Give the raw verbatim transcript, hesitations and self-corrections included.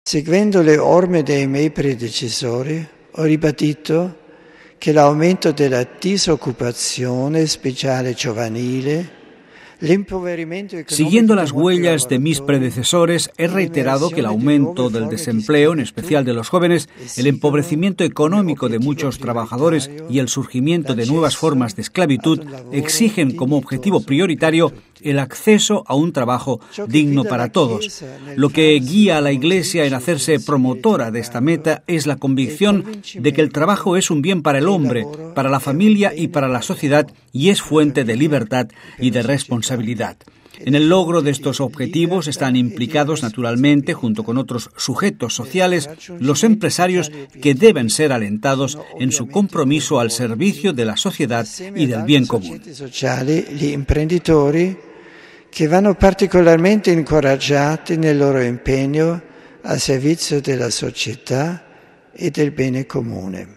Seguendo le orme dei miei predecessori, ho ribadito che l'aumento della disoccupazione, speciale giovanile, Siguiendo las huellas de mis predecesores, he reiterado que el aumento del desempleo, en especial de los jóvenes, el empobrecimiento económico de muchos trabajadores y el surgimiento de nuevas formas de esclavitud exigen como objetivo prioritario el acceso a un trabajo digno para todos. Lo que guía a la Iglesia en hacerse promotora de esta meta es la convicción de que el trabajo es un bien para el hombre, para la familia y para la sociedad, y es fuente de libertad y de responsabilidad. En el logro de estos objetivos están implicados, naturalmente, junto con otros sujetos sociales, los empresarios que deben ser alentados en su compromiso al servicio de la sociedad y del bien común. Che vanno particolarmente incoraggiati nel loro impegno al servizio della società e del bene comune.